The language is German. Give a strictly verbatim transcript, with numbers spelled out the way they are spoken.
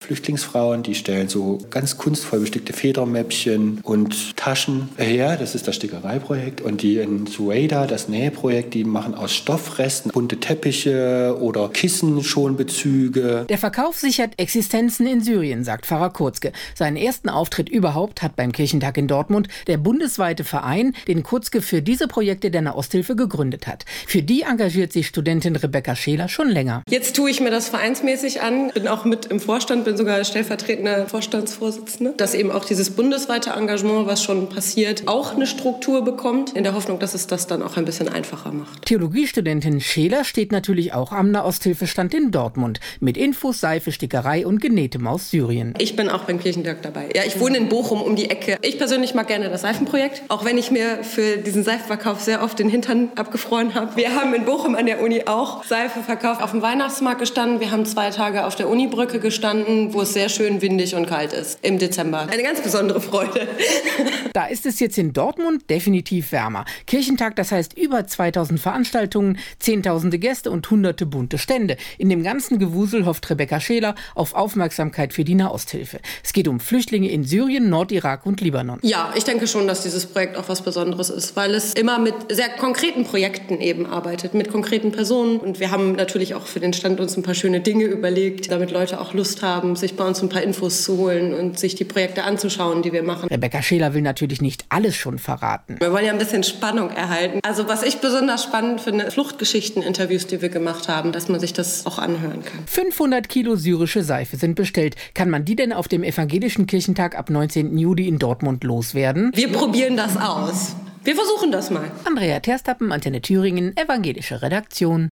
Flüchtlingsfrauen, die stellen so ganz kunstvoll bestickte Federmäppchen und Taschen her. Das ist das Stickereiprojekt. Und die in Sueda, das Nähprojekt, die machen aus Stoffresten bunte Teppiche oder Kissenschonbezüge. Der Verkauf sichert Existenzen in Syrien, sagt Pfarrer Kurzke. Seinen ersten Auftritt überhaupt hat beim Kirchentag in Dortmund der bundesweite Verein, den Kurzke für diese Projekte der Nahosthilfe gegründet hat. Für die engagiert sich Studentin Rebecca Scheler schon länger. Jetzt tue ich mir das vereinsmäßig an, bin auch mit im Vorstand, bin sogar stellvertretende Vorstandsvorsitzende, dass eben auch dieses bundesweite Engagement, was schon passiert, auch eine Struktur bekommt, in der Hoffnung, dass es das dann auch ein bisschen einfacher macht. Theologiestudentin Scheler steht natürlich auch am Nahosthilfestand in Dortmund mit Infos, Seife, Stickerei und Genähtem aus Syrien. Ich bin auch beim Kirchentag dabei. Ja, ich wohne in Bochum um die Ecke. Ich persönlich mag gerne das Seifenprojekt, auch wenn ich mir für diesen Seifenverkauf sehr oft den Hintern abgefroren habe. Wir haben in Bochum an der Uni auch Seife verkauft, auf dem Weihnachtsmarkt gestanden. Wir haben zwei Tage auf der Unibrücke gestanden, wo es sehr schön windig und kalt ist im Dezember. Eine ganz besondere Freude. Da ist es jetzt in Dortmund definitiv wärmer. Kirchentag, das heißt über zweitausend Veranstaltungen, zehntausende Gäste und hunderte bunte Stände. In dem ganzen Gewusel hofft Rebecca Scheler auf Aufmerksamkeit für die Nahosthilfe. Es geht um Flüchtlinge in Syrien, Nordirak und Libanon. Ja, ich denke schon, dass dieses Projekt auch was Besonderes ist, weil es immer mit sehr konkreten Projekten eben arbeitet, mit konkreten Personen. Und wir haben natürlich auch für den Stand uns ein paar schöne Dinge überlegt, damit Leute auch Lust haben, sich bei uns ein paar Infos zu holen und sich die Projekte anzuschauen, die wir machen. Rebecca Scheler will natürlich nicht alles schon verraten. Wir wollen ja ein bisschen Spannung erhalten. Also was ich besonders spannend finde, Fluchtgeschichten-Interviews, die wir gemacht haben, dass man sich das auch anhören kann. fünfhundert Kilo syrische Seife sind bestellt. Kann man die denn auf dem Evangelischen Kirchentag ab neunzehnten Juli in Dortmund loswerden? Wir probieren das aus. Wir versuchen das mal. Andrea Terstappen, Antenne Thüringen, Evangelische Redaktion.